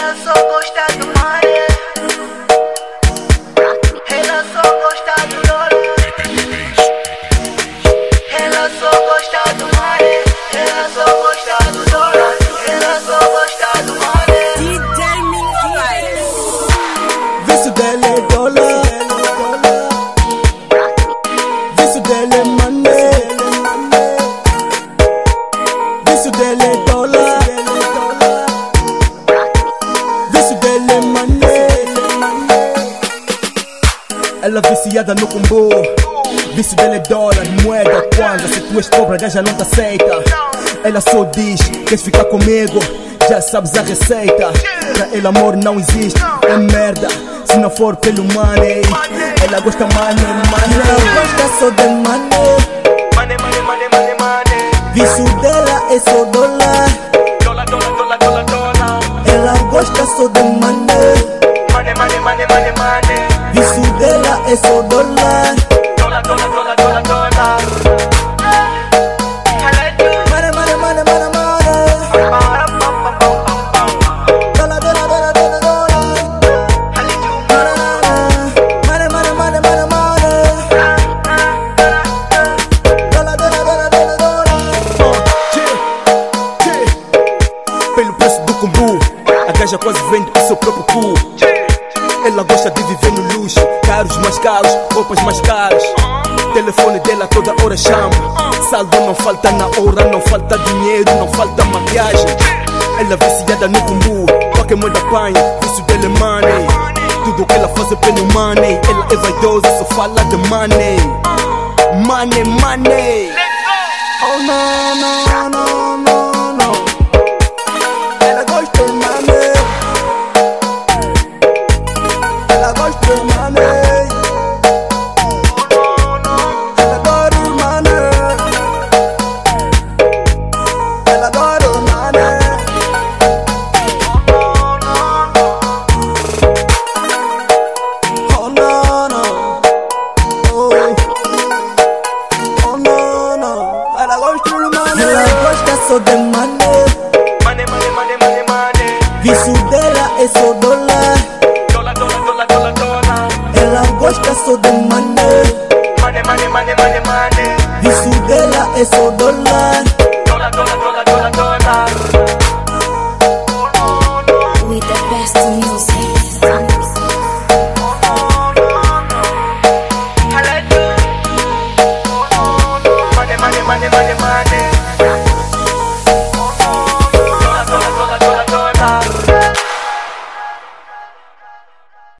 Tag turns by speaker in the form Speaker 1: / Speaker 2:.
Speaker 1: Ela só gosta do money. Ela só gosta do dólar. Ela só gosta do money. Ela só gosta do dólar. Ela só gosta do money.
Speaker 2: DJ Minky.
Speaker 3: Vício dela é dólar. Vício dela é money. Vício dela é dólar. Vício dela é money. Ela viciada no combo. Vício dela é dólar, moeda, kwanza. Se tu és pobre, a gaja não te aceita. Ela só diz, queres ficar comigo? Já sabes a receita. Pra ela amor não existe, é merda. Se não for pelo money, ela gosta money, money. Ela gosta só de money.
Speaker 1: Money, money, money, money, money.
Speaker 3: Vício dela é só dólar.
Speaker 1: Dólar, dólar, dólar, dólar, dólar.
Speaker 3: Ela gosta só de money.
Speaker 1: Money, money, money, money, money.
Speaker 3: Vício dela é só dólar.
Speaker 1: Dólar, dólar, dólar, dólar, dólar.
Speaker 3: Money, money, money, money, money. Dólar, dólar, dólar, dólar, dólar. Money, money, money, money, money. Dólar, dólar, dólar, dólar, dólar. Pelo preço do combo, a gaja quase vende o seu próprio cu. Ela gosta de viver no luxo, carros mais caros, roupas mais caras. Telefone dela toda hora chama. Saldo não falta na hora, não falta dinheiro, não falta maquiagem. Ela viciada no combo, qualquer moeda apanha, vício dela é money. Tudo que ela faz é pelo money. Ela é vaidosa, só fala de money. Money, money. Oh no, no, no, no, no. Ela gosta de money. Ela gosta de money. Ela adora o money. Ela adora o money. Oh no, no. Oh. Oh no, no. Ela gosta de money. Ela gosta só de money.
Speaker 1: Money, money, money, money, money.
Speaker 3: Vício dela é só dólar.
Speaker 1: Dólar, dólar, dólar, dólar, dólar.
Speaker 3: Ela gosta só de money.
Speaker 1: Money, money, money, money, money.
Speaker 3: Vício dela é só dólar.